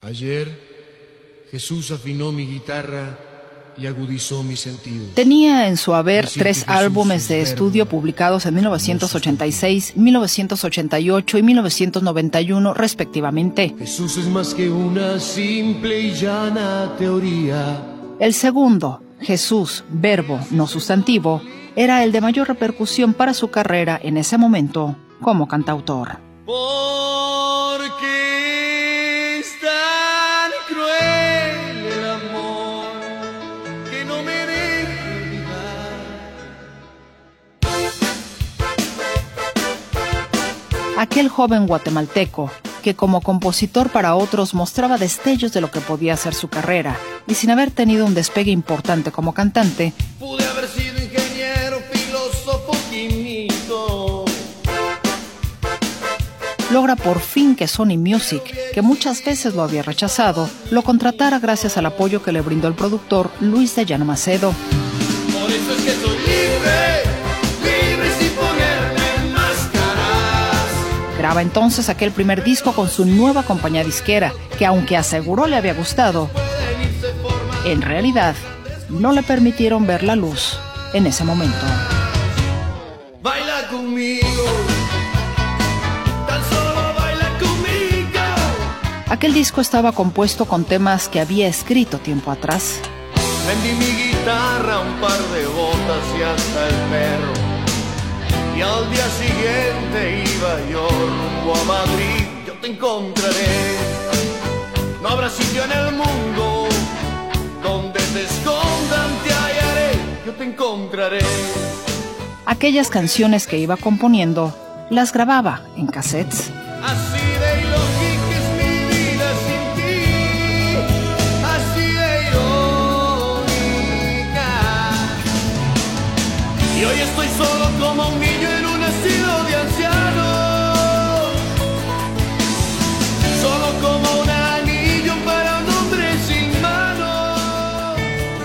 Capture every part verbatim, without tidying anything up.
Ayer Jesús afinó mi guitarra y agudizó mis sentidos. Tenía en su haber tres álbumes de estudio publicados en mil novecientos ochenta y seis, mil novecientos ochenta y ocho y mil novecientos noventa y uno respectivamente. Jesús es más que una simple y llana teoría. El segundo, Jesús, verbo, no sustantivo, era el de mayor repercusión para su carrera en ese momento como cantautor. Porque es tan cruel el amor que no me deja olvidar. Aquel joven guatemalteco que como compositor para otros mostraba destellos de lo que podía ser su carrera y sin haber tenido un despegue importante como cantante, pude haber sido ingeniero, filósofo, químico. Logra por fin que Sony Music, que muchas veces lo había rechazado, lo contratara gracias al apoyo que le brindó el productor Luis de Llano Macedo. Por eso es que soy libre, libre sin ponerme máscaras. Graba entonces aquel primer disco con su nueva compañía disquera, que aunque aseguró le había gustado, en realidad no le permitieron ver la luz en ese momento. Baila conmigo. Aquel disco estaba compuesto con temas que había escrito tiempo atrás. Vendí mi guitarra, un par de botas y hasta el perro. Y al día siguiente iba yo rumbo a Madrid. Yo te encontraré. No habrá sitio en el mundo donde te escondan, te hallaré. Yo te encontraré. Aquellas canciones que iba componiendo las grababa en cassettes. Así de ilógica es mi vida sin ti, así de irónica. Y hoy estoy solo como un niño en un asilo de ancianos, solo como un anillo para un hombre sin manos.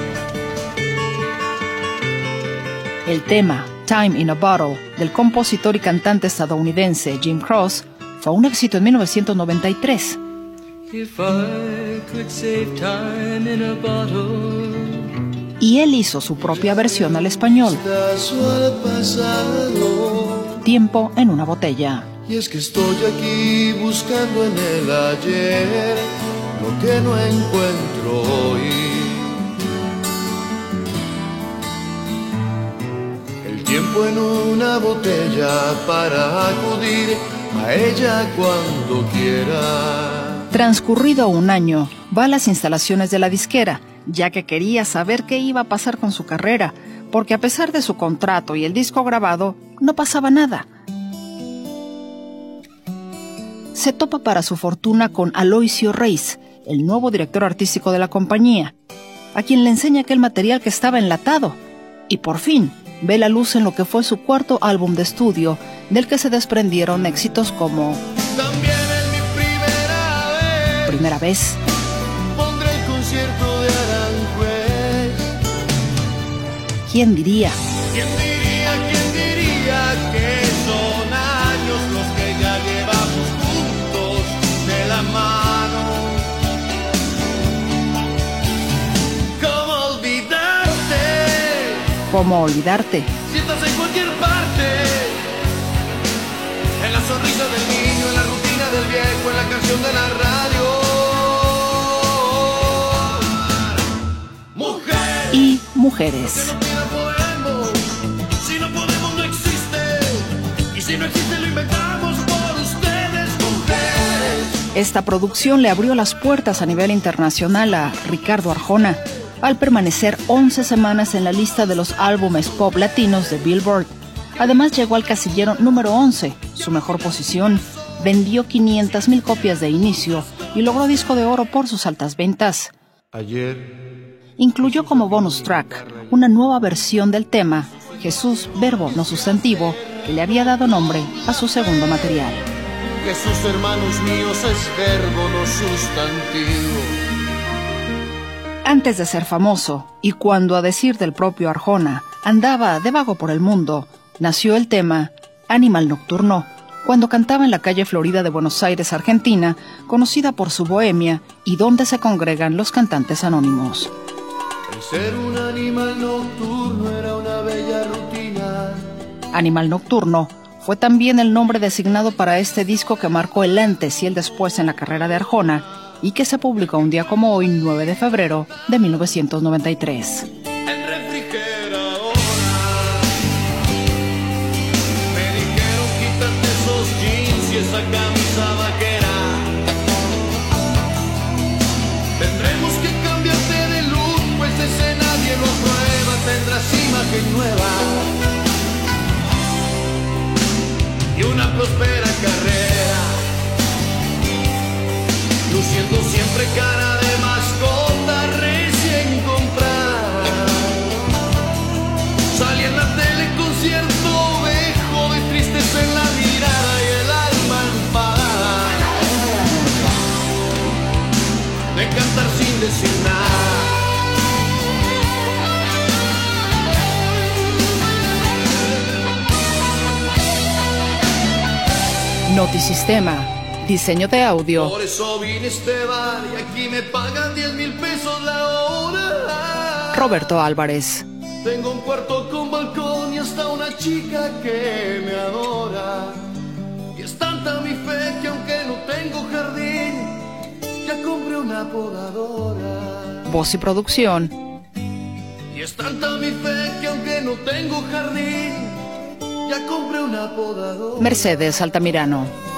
El tema Time in a Bottle del compositor y cantante estadounidense Jim Croce fue un éxito en mil novecientos noventa y tres. If I could save time in a bottle. Y él hizo su propia versión al español, Tiempo en una botella. Y es que estoy aquí buscando en el ayer lo que no encuentro hoy. El tiempo en una botella para acudir a ella cuando quiera. Transcurrido un año, va a las instalaciones de la disquera, ya que quería saber qué iba a pasar con su carrera, porque a pesar de su contrato y el disco grabado, no pasaba nada. Se topa para su fortuna con Aloisio Reis, el nuevo director artístico de la compañía, a quien le enseña aquel material que estaba enlatado, y por fin ve la luz en lo que fue su cuarto álbum de estudio, del que se desprendieron éxitos como También en mi primera vez, Primera vez, pondré el concierto de Aranjuez. ¿Quién diría? ¿Quién diría, quién diría que son años los que ya llevamos juntos de la mano? ¿Cómo olvidarte? ¿Cómo olvidarte? Si estás en cualquier parte, en la sonrisa del niño, en la rutina del viejo, en la canción de la radio. Mujer, Y mujeres. no podemos, si no podemos no existe, y si no existe lo inventamos por ustedes, mujeres. Esta producción le abrió las puertas a nivel internacional a Ricardo Arjona, al permanecer once semanas en la lista de los álbumes pop latinos de Billboard. Además llegó al casillero número once, su mejor posición, vendió quinientas mil copias de inicio y logró disco de oro por sus altas ventas. Ayer Incluyó como bonus track una nueva versión del tema Jesús, verbo no sustantivo, que le había dado nombre a su segundo material. Jesús, hermanos míos, es verbo no sustantivo. Antes de ser famoso, y cuando a decir del propio Arjona andaba de vago por el mundo, nació el tema Animal Nocturno, cuando cantaba en la calle Florida de Buenos Aires, Argentina, conocida por su bohemia y donde se congregan los cantantes anónimos. El ser un animal nocturno era una bella rutina. Animal Nocturno fue también el nombre designado para este disco que marcó el antes y el después en la carrera de Arjona y que se publicó un día como hoy, nueve de febrero de mil novecientos noventa y tres. El refrigerador. Me dijeron quítate esos jeans y esa camisa vaquera. Tendremos que cambiarte de look, pues ese nadie lo aprueba. Tendrás imagen nueva y una próspera carrera, luciendo siempre cara de mascota recién comprada. Salí en la tele con cierto ovejo de tristeza en la mirada y el alma enfadada, de cantar sin decir nada. Notisistema, diseño de audio. Por eso vine a este bar y aquí me pagan diez mil pesos la hora. Roberto Álvarez. Tengo un cuarto con balcón y hasta una chica que me adora. Y es tanta mi fe que aunque no tengo jardín, ya compré una podadora. Voz y producción. Y es tanta mi fe que aunque no tengo jardín, ya compré una podadora. Mercedes Altamirano.